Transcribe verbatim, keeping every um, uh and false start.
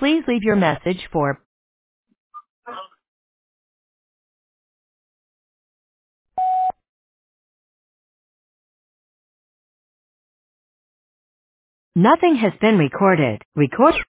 Please leave your message for nothing has been recorded. Record